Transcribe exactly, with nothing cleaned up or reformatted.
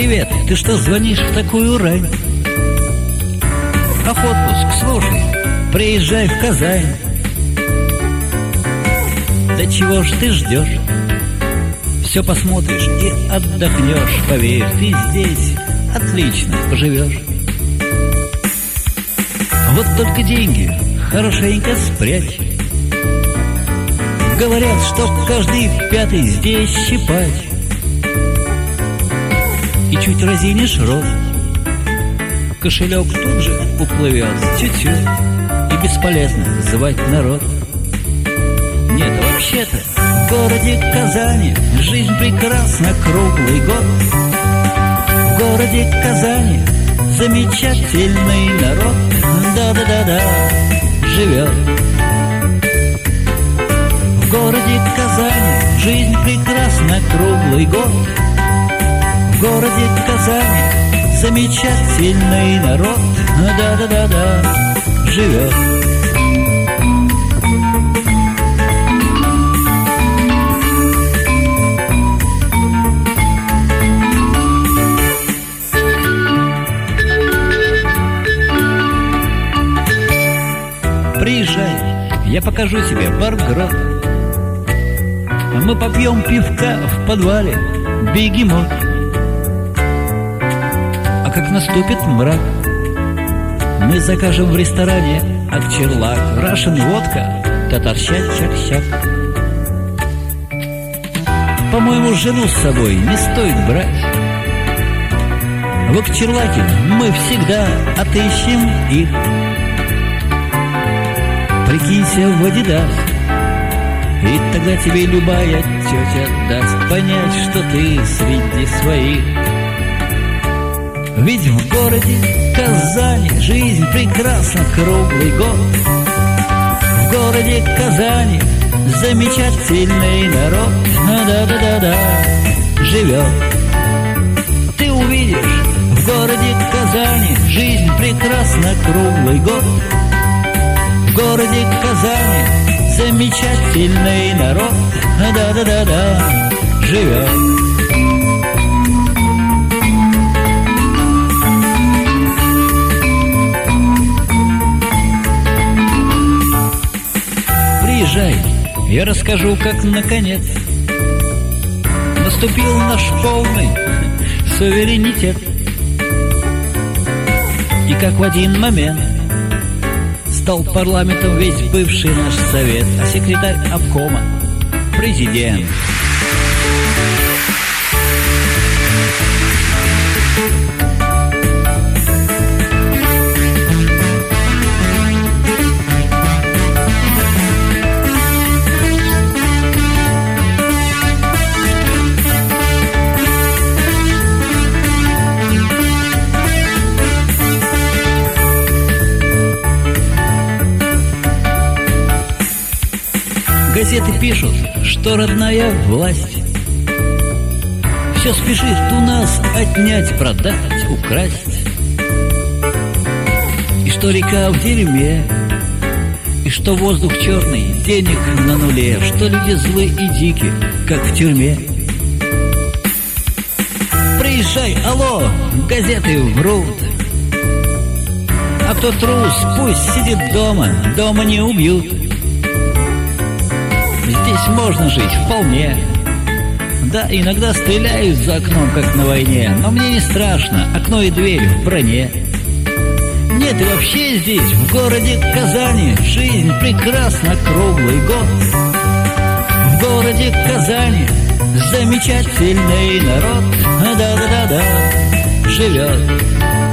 Привет, ты что звонишь в такую рань? Ах, отпуск, слушай, приезжай в Казань. Да чего ж ты ждешь? Все посмотришь и отдохнешь. Поверь, ты здесь отлично поживешь. Вот только деньги хорошенько спрячь. Говорят, что каждый пятый здесь щипать. И чуть разинешь рот, кошелек тут же уплывет чуть-чуть. И бесполезно звать народ. Нет, вообще-то в городе Казани жизнь прекрасна круглый год. В городе Казани замечательный народ. Да-да-да-да, живет. В городе Казани жизнь прекрасна круглый год. В городе Казани замечательный народ. Да-да-да-да, живет. Приезжай, я покажу тебе Баргрот. Мы попьем пивка в подвале Бегемот. А как наступит мрак, мы закажем в ресторане Акчерлак, Рашен водка, татарщак-чак-щак. По-моему, жену с собой не стоит брать. В Акчерлаке мы всегда отыщем их. Прикинься в Адидас, и тогда тебе любая тетя даст понять, что ты среди своих. Ведь в городе Казани жизнь прекрасна круглый год. В городе Казани замечательный народ. Да-да-да-да, живет. Ты увидишь, в городе Казани жизнь прекрасна круглый год. В городе Казани замечательный народ. Да-да-да-да, живет. Приезжай, я расскажу, как наконец наступил наш полный суверенитет. И как в один момент стал парламентом весь бывший наш совет, а секретарь обкома — президент. Газеты пишут, что родная власть все спешит у нас отнять, продать, украсть. И что река в дерьме, и что воздух черный, денег на нуле, что люди злы и дики, как в тюрьме. Приезжай, алло, газеты врут. А кто трус, пусть сидит дома, дома не убьют. Здесь можно жить вполне. Да, иногда стреляют за окном, как на войне, но мне не страшно, окно и дверь в броне. Нет, и вообще здесь, в городе Казани, жизнь прекрасна круглый год. В городе Казани замечательный народ. Да-да-да-да, живет.